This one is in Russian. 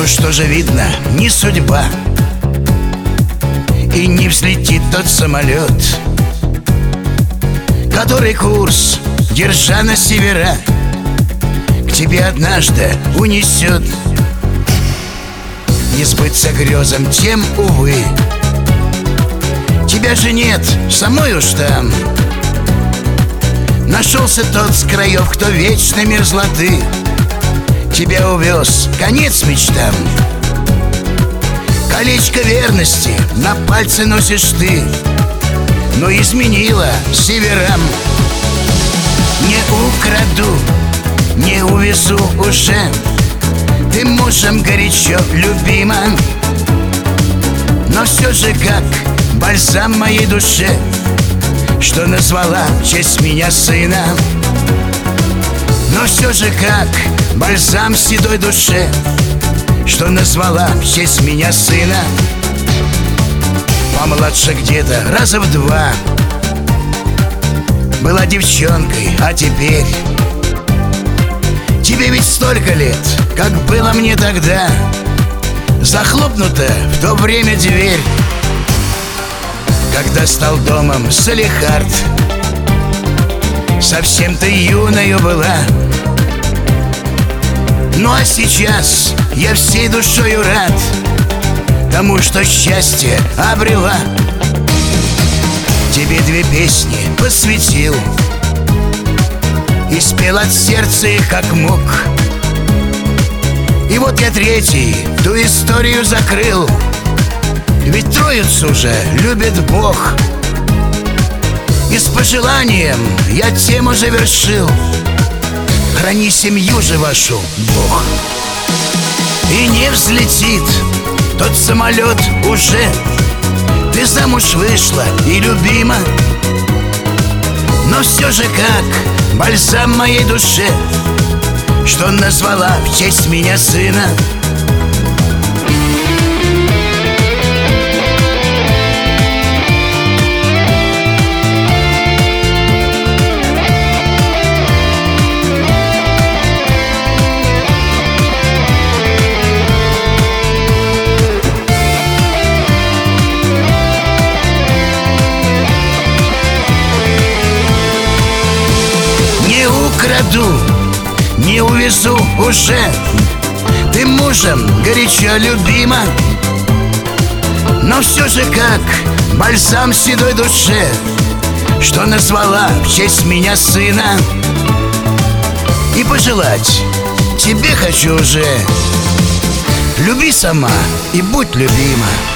Ну что же видно, не судьба, и не взлетит тот самолет, который курс, держа на севера, к тебе однажды унесет. Не сбыться грезам тем, увы, тебя же нет, самой уж там. Нашелся тот с краев, кто вечной мерзлоты тебя увез, конец мечтам. Колечко верности на пальце носишь ты, но изменила северам. Не украду, не увезу уже, ты мужем горячо любима, но все же как бальзам моей душе, что назвала в честь меня сына. Но все же как бальзам седой душе, что назвала в честь меня сына. Помладше где-то раза в два, была девчонкой, а теперь тебе ведь столько лет, как было мне тогда. Захлопнута в то время дверь, когда стал домом Салехард. Совсем ты юною была, ну а сейчас я всей душою рад тому, что счастье обрела. Тебе две песни посвятил и спел от сердца их как мог. И вот я третий ту историю закрыл, ведь троицу же любит Бог. И с пожеланием я тему завершил: храни семью же вашу, Бог. И не взлетит тот самолет уже, ты замуж вышла и любима, но все же как бальзам моей душе, что назвала в честь меня сына. Украду, не увезу уже, ты мужем горячо любима, но все же как бальзам седой душе, что назвала в честь меня сына. И пожелать тебе хочу уже: люби сама и будь любима.